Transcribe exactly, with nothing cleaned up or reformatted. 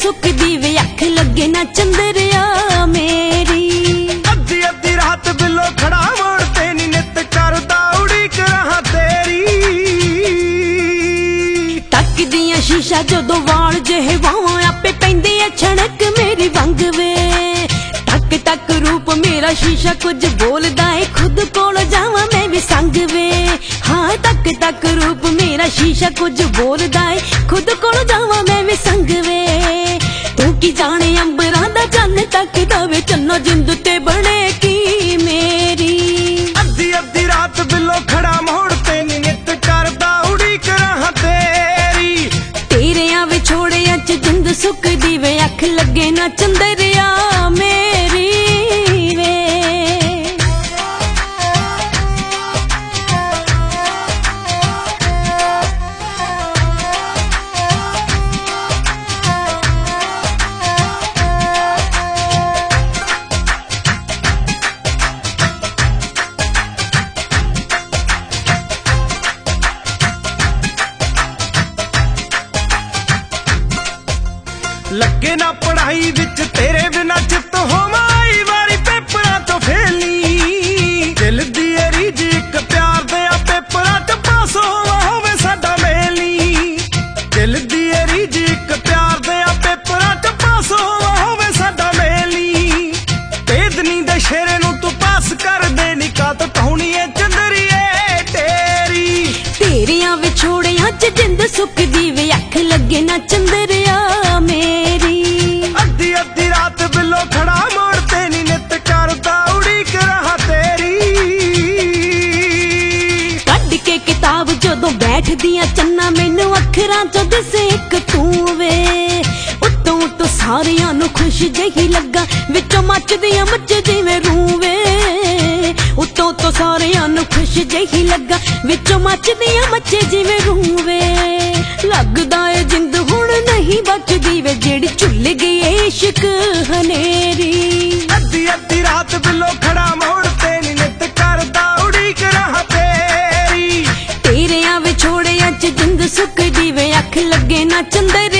सुकदी वे अख लगे ना चंदरिया मेरी। अद्धी अद्धी रात बिलो खड़ा मोड़ ते नी नित करदा उड़ीक रहा तेरी। तकदियां शीशा जदों वाल जेहे वावां आपे पैंदे आ छणक मेरी वंग वे। टक टक रूप मेरा शीशा कुछ बोलदा है खुद कोल जावां मैं भी संग वे। हाँ तक तक रूप मेरा शीशा कुछ बोलदा है खुद कोल जावां मैं भी संग वे। तू की जाने अंबरां दा चन्न तक दवे चन्नो जिंद ते बने की मेरी। अद्धी अद्धी रात बिलो खड़ा मोड़ ते नी नित करदा उड़ीक रहा तेरी। तेरे आ विछोड़ियां च जिंद सुकदी वे अख लगे ना चंदरिया मेरी वे। लगे ना पढ़ाई विच तेरे बिना चित होवाई वारी पेपरां तो फेली। दिल दी रीझ इक प्यार दिया पेपरां च पास होवा होवे साडा मेली। दिल दी रीझ इक प्यार दिया पेपरां च पास होवा होवे साडा मेली। बेदनी दे शेरे नूं तू पास कर दे निकात टौनी ए चंदरिए तेरी। तेरियां विछोड़ियां च जिंद सुकदी वे अख लगे ना चंदरिया मेरी। अद्धी अद्धी रात बिलो खड़ा मोड़ ते नी नित करदा उड़ीक रहा तेरी। कड के किताब जदों बैठदियां चन्ना मैनू अखरां चों दिसे इक तू वे। उत्तों उत्तों सारियां नूं खुश जही लगा विचों मचदियां मच जिवें रूवे। उत्तों उत्तों सारियां नूं खुश जही लगा विचों मचदियां मचे जिवें रूवे। लगदा ए जिंद हुण नहीं बचदी वे जेड़ी झुल गई इश्क हनेरी। अद्धी अद्धी रात बिलो खड़ा मोड़ ते नी नित करदा उड़ीक रहा तेरी। तेरे आ विछोड़ियां च जिंद सुकदी वे अख लगे ना चंदर